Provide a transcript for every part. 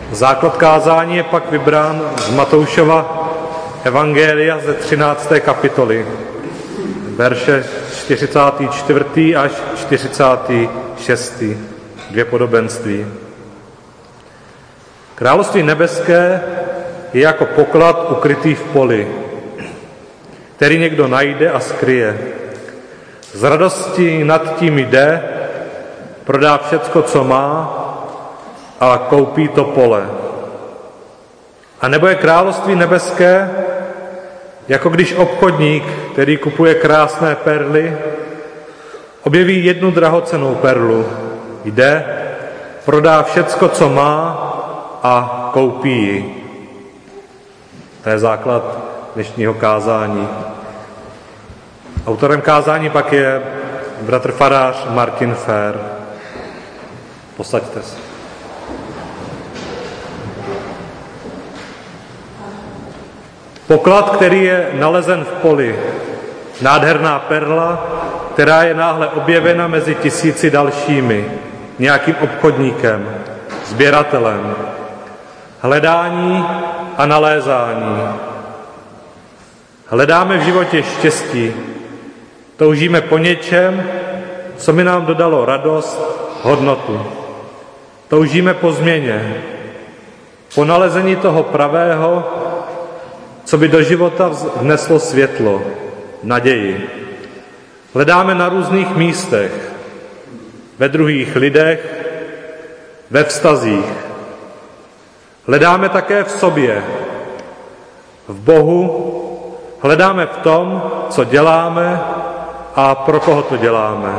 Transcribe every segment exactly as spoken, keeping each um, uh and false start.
Základ kázání je pak vybrán z Matoušova evangelia ze třinácté kapitoly, verše čtyřicátý čtvrtý až čtyřicátý šestý Dvě podobenství. Království nebeské je jako poklad ukrytý v poli, který někdo najde a skryje. Z radosti nad tím jde, prodá všecko, co má, a koupí to pole. A nebo je království nebeské, jako když obchodník, který kupuje krásné perly, objeví jednu drahocennou perlu, jde, prodá všecko, co má, a koupí ji. To je základ dnešního kázání. Autorem kázání pak je bratr farář Martin Fér. Posaďte se. Poklad, který je nalezen v poli, nádherná perla, která je náhle objevena mezi tisíci dalšími, nějakým obchodníkem, sběratelem. Hledání a nalézání. Hledáme v životě štěstí, toužíme po něčem, co by nám dodalo radost, hodnotu. Toužíme po změně, po nalezení toho pravého, co by do života vneslo světlo, naději. Hledáme na různých místech, ve druhých lidech, ve vztazích. Hledáme také v sobě, v Bohu, hledáme v tom, co děláme a pro koho to děláme.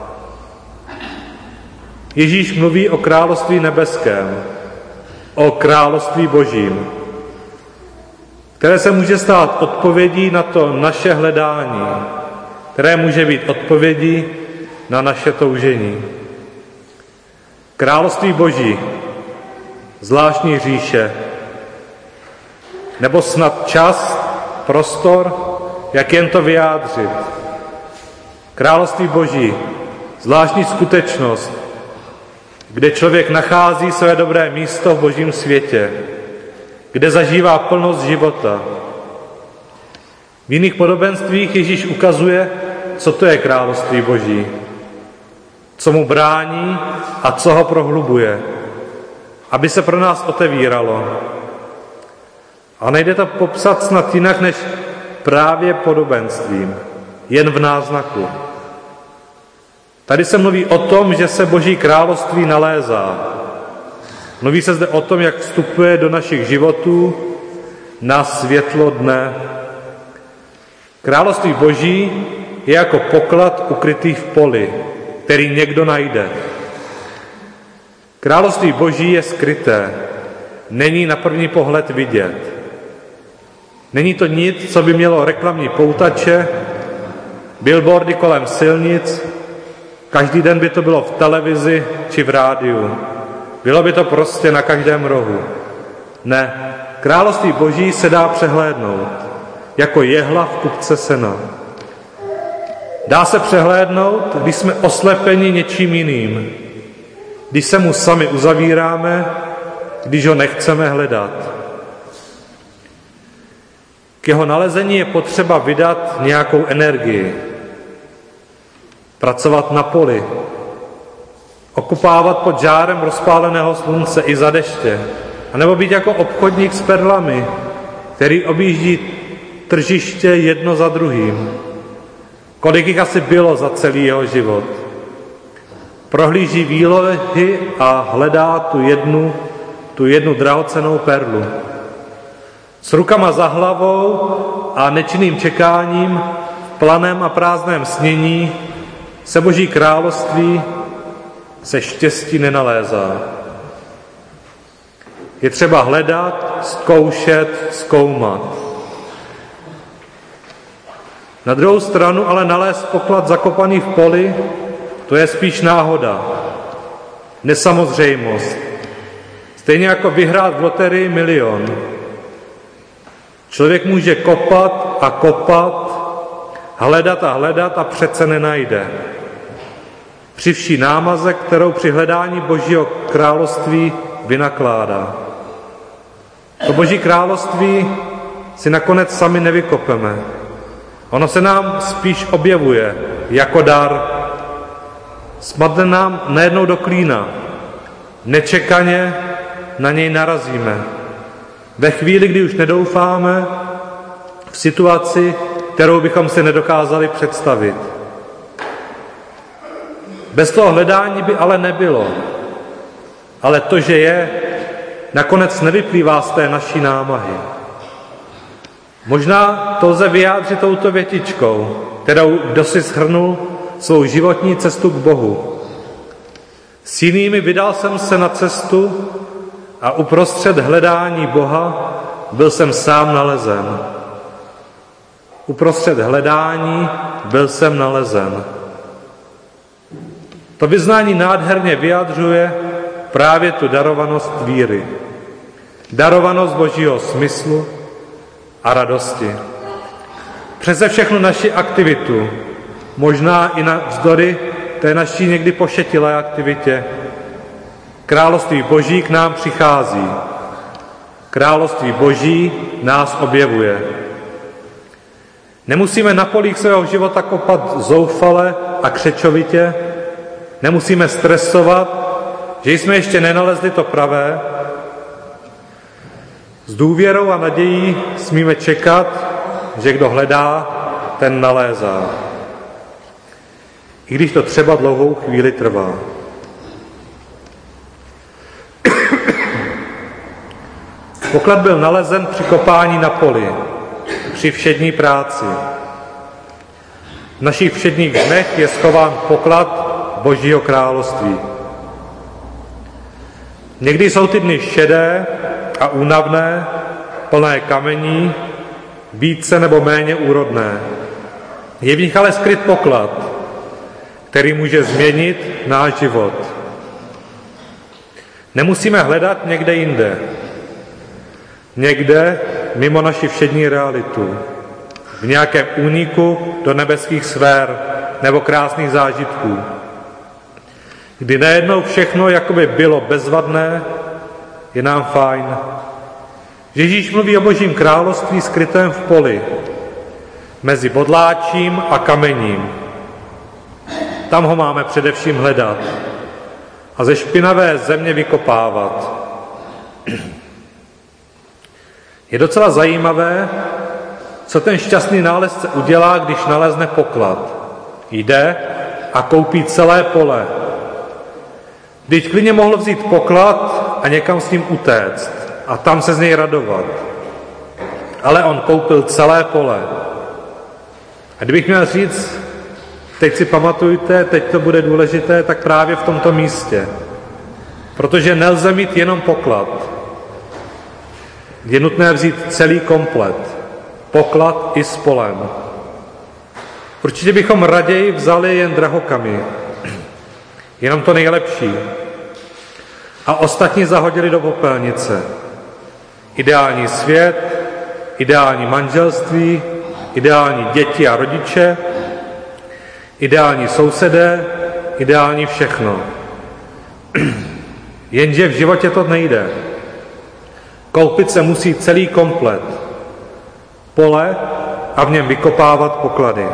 Ježíš mluví o království nebeském, o království božím, které se může stát odpovědí na to naše hledání, které může být odpovědí na naše toužení. Království boží, zvláštní říše, nebo snad čas, prostor, jak jen to vyjádřit. Království boží, zvláštní skutečnost, kde člověk nachází své dobré místo v božím světě, kde zažívá plnost života. V jiných podobenstvích Ježíš ukazuje, co to je království boží, co mu brání a co ho prohlubuje, aby se pro nás otevíralo. A nejde to popsat snad jinak než právě podobenstvím, jen v náznaku. Tady se mluví o tom, že se boží království nalézá. Mluví se zde o tom, jak vstupuje do našich životů na světlo dne. Království boží je jako poklad ukrytý v poli, který někdo najde. Království boží je skryté, není na první pohled vidět. Není to nic, co by mělo reklamní poutače, billboardy kolem silnic, každý den by to bylo v televizi či v rádiu. Bylo by to prostě na každém rohu. Ne, království boží se dá přehlédnout, jako jehla v kupce sena. Dá se přehlédnout, když jsme oslepeni něčím jiným, když se mu sami uzavíráme, když ho nechceme hledat. K jeho nalezení je potřeba vydat nějakou energii, pracovat na poli, okupávat pod žárem rozpáleného slunce i za deště, anebo být jako obchodník s perlami, který objíždí tržiště jedno za druhým. Kolik jich asi bylo za celý jeho život. Prohlíží výlohy a hledá tu jednu, tu jednu drahocennou perlu. S rukama za hlavou a nečinným čekáním v planém a prázdném snění se boží království se štěstí nenalézá. Je třeba hledat, zkoušet, zkoumat. Na druhou stranu ale nalézt poklad zakopaný v poli, to je spíš náhoda, nesamozřejmost. Stejně jako vyhrát v loterii milion. Člověk může kopat a kopat, hledat a hledat a přece nenajde. Při vší námaze, kterou při hledání Božího království vynakládá. To Boží království si nakonec sami nevykopeme. Ono se nám spíš objevuje jako dar. Spadne nám najednou do klína. Nečekaně na něj narazíme. Ve chvíli, kdy už nedoufáme, v situaci, kterou bychom si nedokázali představit. Bez toho hledání by ale nebylo. Ale to, že je, nakonec nevyplývá z té naší námahy. Možná to lze vyjádřit touto větičkou, kterou kdo si shrnul svou životní cestu k Bohu. S jinými vydal jsem se na cestu a uprostřed hledání Boha byl jsem sám nalezen. Uprostřed hledání byl jsem nalezen. To vyznání nádherně vyjadřuje právě tu darovanost víry. Darovanost Božího smyslu a radosti. Přeze všechnu naši aktivitu, možná i na vzdory té naší někdy pošetilé aktivitě, království Boží k nám přichází. Království Boží nás objevuje. Nemusíme na polích svého života kopat zoufale a křečovitě, nemusíme stresovat, že jsme ještě nenalezli to pravé. S důvěrou a nadějí smíme čekat, že kdo hledá, ten nalézá. I když to třeba dlouhou chvíli trvá. Poklad byl nalezen při kopání na poli, při všední práci. V našich všedních dnech je schován poklad Božího království. Někdy jsou ty dny šedé a únavné, plné kamení, více nebo méně úrodné. Je v nich ale skryt poklad, který může změnit náš život. Nemusíme hledat někde jinde. Někde mimo naši všední realitu. V nějakém úniku do nebeských sfér nebo krásných zážitků. Kdy najednou všechno jakoby bylo bezvadné, je nám fajn. Ježíš mluví o Božím království skrytém v poli, mezi bodláčím a kamením. Tam ho máme především hledat a ze špinavé země vykopávat. Je docela zajímavé, co ten šťastný nálezce udělá, když nalezne poklad. Jde a koupí celé pole. Vždyť klidně mohl vzít poklad a někam s ním utéct a tam se z něj radovat. Ale on koupil celé pole. A kdybych měl říct, teď si pamatujte, teď to bude důležité, tak právě v tomto místě. Protože nelze mít jenom poklad. Je nutné vzít celý komplet. Poklad i s polem. Určitě bychom raději vzali jen drahokamy. Jenom to nejlepší. A ostatní zahodili do popelnice. Ideální svět, ideální manželství, ideální děti a rodiče, ideální sousedé, ideální všechno. Jenže v životě to nejde. Koupit se musí celý komplet. Pole a v něm vykopávat poklady.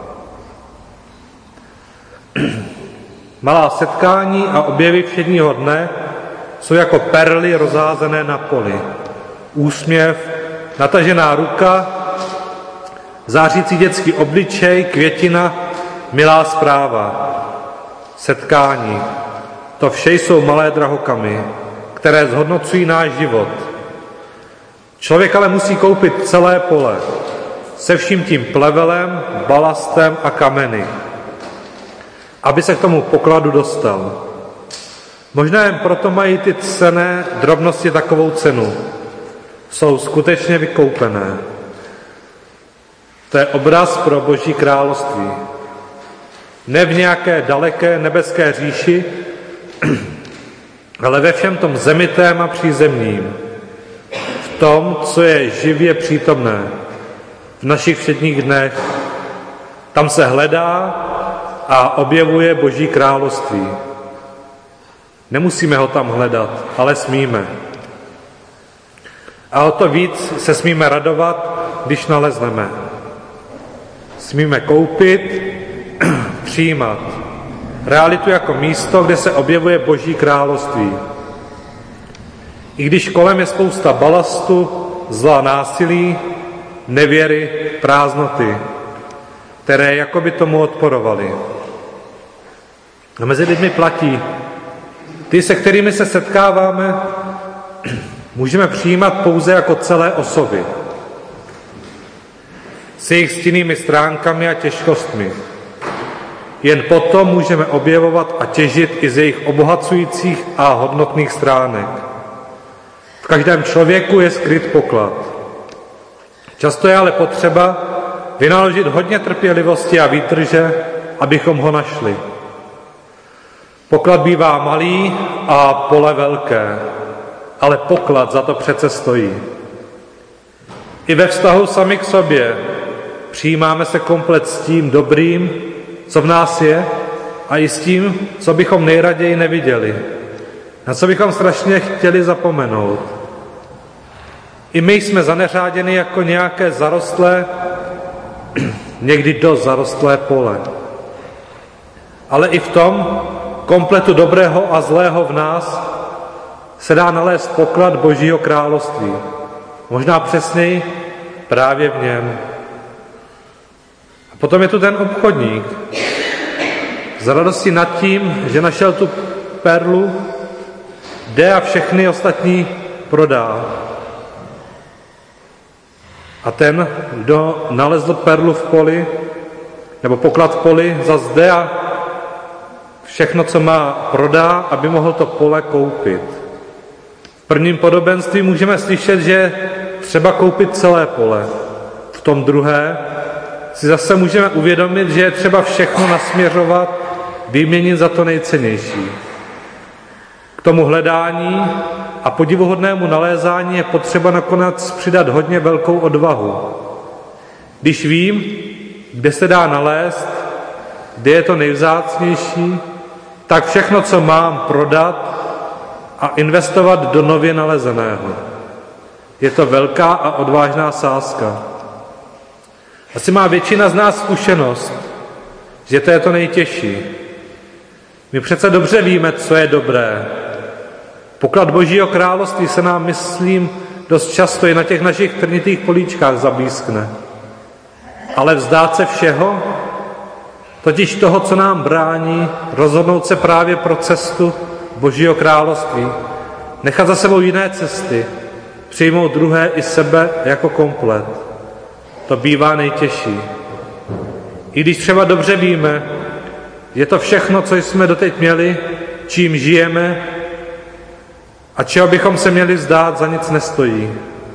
Malá setkání a objevy všedního dne jsou jako perly rozházené na poli. Úsměv, natažená ruka, zářící dětský obličej, květina, milá zpráva. Setkání. To vše jsou malé drahokamy, které zhodnocují náš život. Člověk ale musí koupit celé pole, se vším tím plevelem, balastem a kameny, aby se k tomu pokladu dostal. Možná jen proto mají ty cenné drobnosti takovou cenu. Jsou skutečně vykoupené. To je obraz pro Boží království. Ne v nějaké daleké nebeské říši, ale ve všem tom zemitém a přízemním. V tom, co je živě přítomné v našich všedních dnech. Tam se hledá a objevuje Boží království. Nemusíme ho tam hledat, ale smíme. A o to víc se smíme radovat, když nalezneme. Smíme koupit, přijímat realitu jako místo, kde se objevuje Boží království. I když kolem je spousta balastu, zla, násilí, nevěry, prázdnoty, které jakoby tomu odporovaly. A mezi lidmi platí, ty, se kterými se setkáváme, můžeme přijímat pouze jako celé osoby. S jejich stinnými stránkami a těžkostmi. Jen potom můžeme objevovat a těžit i z jejich obohacujících a hodnotných stránek. V každém člověku je skryt poklad. Často je ale potřeba vynaložit hodně trpělivosti a výtrže, abychom ho našli. Poklad bývá malý a pole velké, ale poklad za to přece stojí. I ve vztahu sami k sobě přijímáme se komplet s tím dobrým, co v nás je, a i s tím, co bychom nejraději neviděli, na co bychom strašně chtěli zapomenout. I my jsme zaneřáděni jako nějaké zarostlé, někdy dost zarostlé pole. Ale i v tom kompletu dobrého a zlého v nás se dá nalézt poklad Božího království. Možná přesněji právě v něm. A potom je tu ten obchodník. Z radosti nad tím, že našel tu perlu, jde a všechny ostatní prodá. A ten, kdo nalezl perlu v poli, nebo poklad v poli, zas jde a všechno, co má, prodá, aby mohl to pole koupit. V prvním podobenství můžeme slyšet, že třeba koupit celé pole. V tom druhé si zase můžeme uvědomit, že je třeba všechno nasměřovat, vyměnit za to nejcennější. K tomu hledání a podivuhodnému nalézání je potřeba nakonec přidat hodně velkou odvahu. Když vím, kde se dá nalézt, kde je to nejvzácnější, tak všechno, co mám, prodat a investovat do nově nalezeného. Je to velká a odvážná sázka. Asi má většina z nás zkušenost, že to je to nejtěžší. My přece dobře víme, co je dobré. Poklad Božího království se nám, myslím, dost často i na těch našich trnitých políčkách zabískne. Ale vzdát se všeho, totiž toho, co nám brání, rozhodnout se právě pro cestu Božího království, nechat za sebou jiné cesty, přijmout druhé i sebe jako komplet. To bývá nejtěžší. I když třeba dobře víme, je to všechno, co jsme doteď měli, čím žijeme a čeho bychom se měli vzdát, za nic nestojí.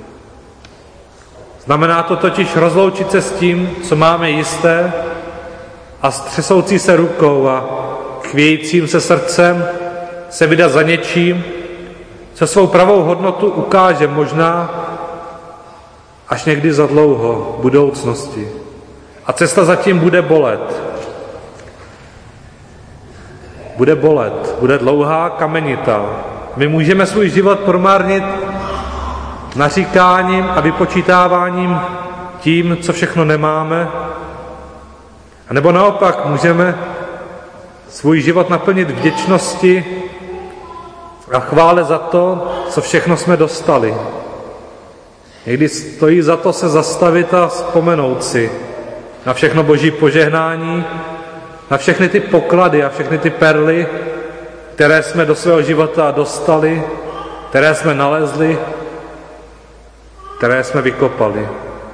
Znamená to totiž rozloučit se s tím, co máme jisté, a s třesoucí se rukou a chvějícím se srdcem se vydat za něčím, co svou pravou hodnotu ukáže možná až někdy za dlouho v budoucnosti. A cesta zatím bude bolet. Bude bolet, bude dlouhá, kamenitá. My můžeme svůj život promárnit naříkáním a vypočítáváním tím, co všechno nemáme, a nebo naopak můžeme svůj život naplnit vděčnosti a chvále za to, co všechno jsme dostali. Někdy stojí za to se zastavit a vzpomenout si na všechno Boží požehnání, na všechny ty poklady a všechny ty perly, které jsme do svého života dostali, které jsme nalezli, které jsme vykopali.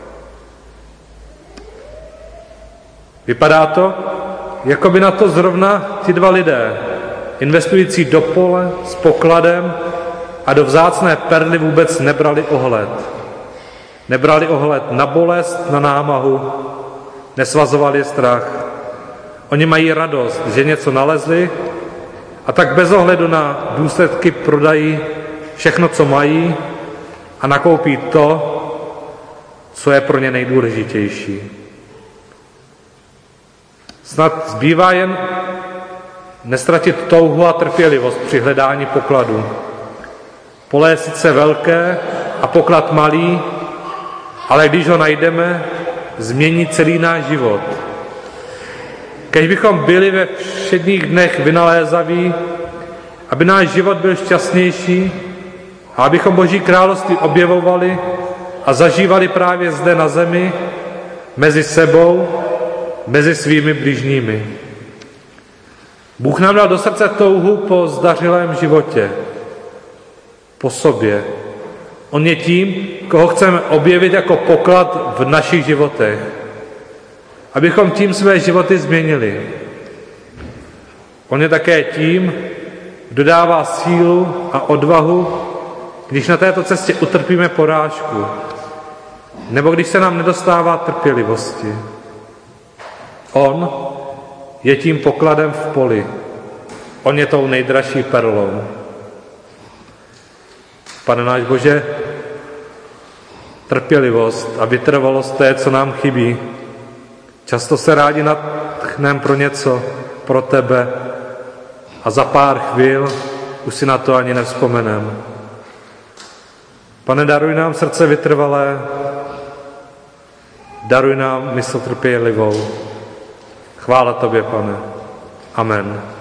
Vypadá to, jako by na to zrovna ti dva lidé, investující do pole s pokladem a do vzácné perly, vůbec nebrali ohled. Nebrali ohled na bolest, na námahu, nesvazovali strach. Oni mají radost, že něco nalezli, a tak bez ohledu na důsledky prodají všechno, co mají, a nakoupí to, co je pro ně nejdůležitější. Snad zbývá jen nestratit touhu a trpělivost při hledání pokladu. Pole je sice velké a poklad malý, ale když ho najdeme, změní celý náš život. Kež bychom byli ve všedních dnech vynalézaví, aby náš život byl šťastnější a abychom Boží království objevovali a zažívali právě zde na zemi, mezi sebou, mezi svými bližními. Bůh nám dal do srdce touhu po zdařilém životě, po sobě. On je tím, koho chceme objevit jako poklad v našich životech, abychom tím své životy změnili. On je také tím, kdo dává sílu a odvahu, když na této cestě utrpíme porážku, nebo když se nám nedostává trpělivosti. On je tím pokladem v poli. On je tou nejdražší perlou. Pane náš Bože, trpělivost a vytrvalost to je, co nám chybí. Často se rádi natchneme pro něco, pro tebe a za pár chvil už si na to ani nevzpomenem. Pane, daruj nám srdce vytrvalé, daruj nám mysl trpělivou. Chvála tobě, Pane. Amen.